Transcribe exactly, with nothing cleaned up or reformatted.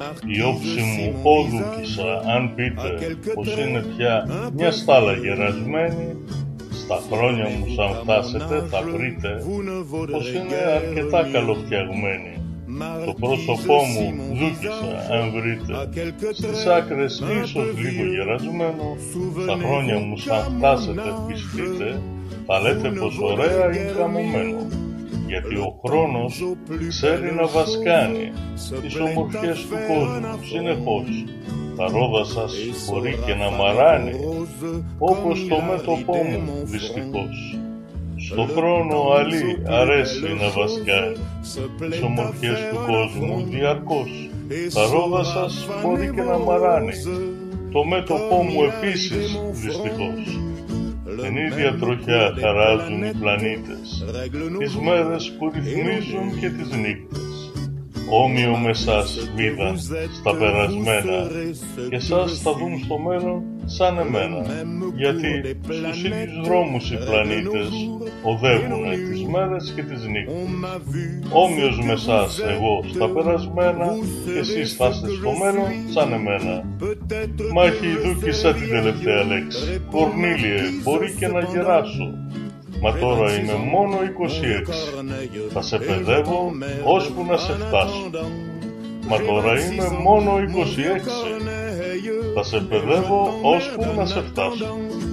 Η όψη μου όδουκησα, αν πείτε πως είναι πια μια στάλα γερασμένη, στα χρόνια μου σαν φτάσετε θα βρείτε πως είναι αρκετά καλοφτιαγμένη. Το πρόσωπό μου δούκησα, αν βρείτε, στις άκρες ίσως λίγο γερασμένο, στα χρόνια μου σαν φτάσετε πιστείτε, θα λέτε πως ωραία είναι καμωμένο. Γιατί ο χρόνος ξέρει να βασκάνει τις ομορφιές του κόσμου συνεχώς. Τα ρόδα σας μπορεί και να μαράνει, όπως το μέτωπό μου δυστυχώς. Στο χρόνο αλή αρέσει να βασκάει τις ομορφιές του κόσμου διαρκώς. Τα ρόδα σας μπορεί και να μαράνει, το μέτωπό μου επίσης δυστυχώς. Την ίδια τροχιά χαράζουν οι πλανήτες, τις μέρες που ρυθμίζουν και τις νύχτες. Όμοιο με σας βίδαν στα περασμένα και σας θα δουν στο μέλλον σαν εμένα, γιατί στους ίδιους δρόμους οι πλανήτες οδεύουν τις μέρες και τις νύχτες. Όμοιος με σας εγώ στα περασμένα και εσείς θα είστε στο μέλλον σαν εμένα. Μα έχει δούκησα την τελευταία λέξη. Κορνήλιε, μπορεί και να γεράσω, μα τώρα είμαι μόνο είκοσι έξι. Θα σε παιδεύω ώσπου να σε φτάσω. Μα τώρα είμαι μόνο είκοσι έξι. Θα σε παιδεύω ώσπου να σε φτάσω.